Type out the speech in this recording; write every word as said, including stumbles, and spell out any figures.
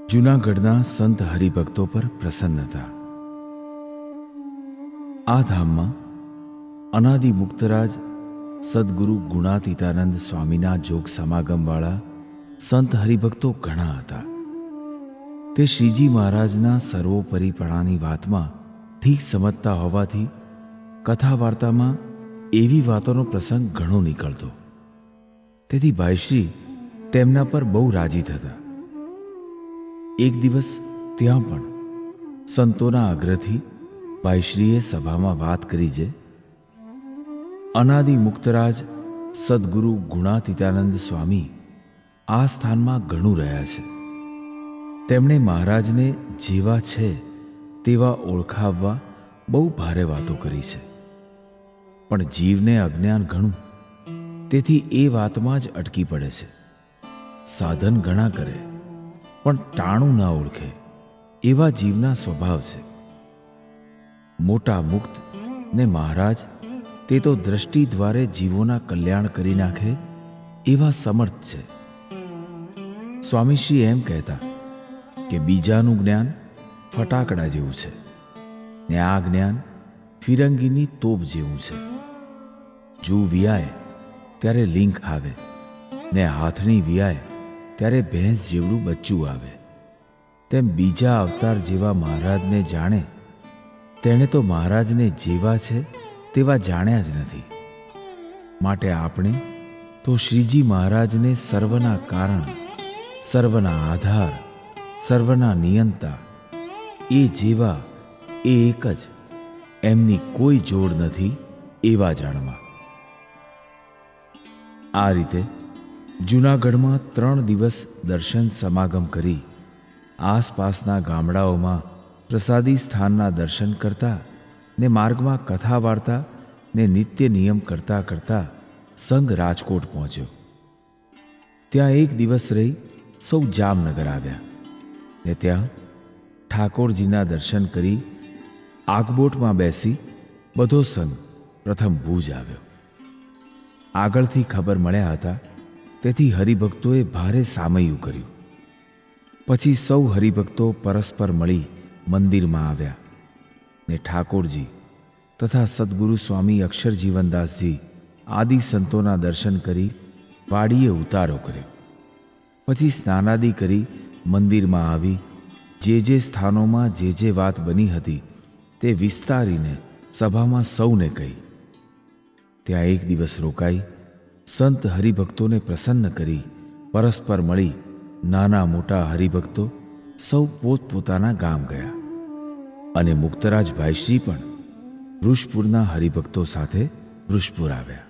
જૂનાગઢના સંત હરિભક્તો પર પ્રસન્નતા। આ ધામમાં અનાદિ મુક્તરાજ સદગુરુ ગુણાતીતાનંદ સ્વામીના જોગ સમાગમવાળા સંત હરિભક્તો ઘણા હતા। તે શ્રીજી મહારાજના સર્વોપરીપણાની વાતમાં ઠીક સમજતા હોવાથી કથા વાર્તામાં એવી વાતોનો પ્રસંગ ઘણો નીકળતો। તેથી ભાઈશ્રી તેમના પર બહુ રાજી થતા। એક દિવસ ત્યાં પણ સંતોના આગ્રહથી ભાઈશ્રીએ સભામાં વાત કરી છે, અનાદિ મુક્તરાજ સદગુરુ ગુણાતીતાનંદ સ્વામી આ સ્થાનમાં ઘણું રહ્યા છે। તેમણે મહારાજને જેવા છે તેવા ઓળખાવવા બહુ ભારે વાતો કરી છે, પણ જીવને અજ્ઞાન ઘણું, તેથી એ વાતમાં જ અટકી પડે છે। સાધન ઘણા કરે પણ ટાણું ના ઓળખે એવા જીવના સ્વભાવ છે। મોટા મુક્ત ને મહારાજ તે તો દ્રષ્ટિ દ્વારે જીવોના કલ્યાણ કરી નાખે એવા સમર્થ છે। સ્વામીશ્રી એમ કહેતા કે બીજાનું જ્ઞાન ફટાકડા જેવું છે ને આ જ્ઞાન ફિરંગીની તોપ જેવું છે। જો વિયાય ત્યારે લીંક આવે ને હાથણી વિયાય ત્યારે ભેંસ જેવડું બચ્ચું આવે, તેમ બીજા અવતાર જેવા મહારાજને જાણે તેણે તો મહારાજને જેવા છે તેવા જાણ્યા જ નથી। માટે આપણે તો શ્રીજી મહારાજને સર્વના કારણ, સર્વના આધાર, સર્વના નિયંતા, એ જેવા એ એક જ, એમની કોઈ જોડ નથી એવા જાણવા। આ રીતે જૂનાગઢમાં ત્રણ દિવસ દર્શન સમાગમ કરી આસપાસના ગામડાઓમાં પ્રસાદી સ્થાનના દર્શન કરતા ને માર્ગમાં કથા વાર્તા ને નિત્ય નિયમ કરતા કરતા સંઘ રાજકોટ પહોંચ્યો। ત્યાં એક દિવસ રહી સૌ જામનગર આવ્યા ને ત્યાં ઠાકોરજીના દર્શન કરી આગબોટમાં બેસી બધો સંઘ પ્રથમ ભુજ આવ્યો। આગળથી ખબર મળ્યા હતા, તેથી હરિભક્તોએ ભારે સામૈયું કર્યું। પછી સૌ હરિભક્તો પરસ્પર મળી મંદિરમાં આવ્યા ને ઠાકોરજી તથા સદગુરુ સ્વામી અક્ષરજીવનદાસજી આદિ સંતોના દર્શન કરી વાડીએ ઉતારો કર્યો। પછી સ્નાનાદિ કરી મંદિરમાં આવી જે જે સ્થાનોમાં જે જે વાત બની હતી તે વિસ્તારીને સભામાં સૌને કહી। ત્યાં એક દિવસ રોકાઈ સંત હરિભક્તોને પ્રસન્ન કરી પરસ્પર મળી નાના મોટા હરિભક્તો સૌ પોતપોતાના ગામ ગયા અને મુક્તરાજ ભાઈશ્રી પણ વૃષપુરના હરિભક્તો સાથે વૃષપુર આવ્યા।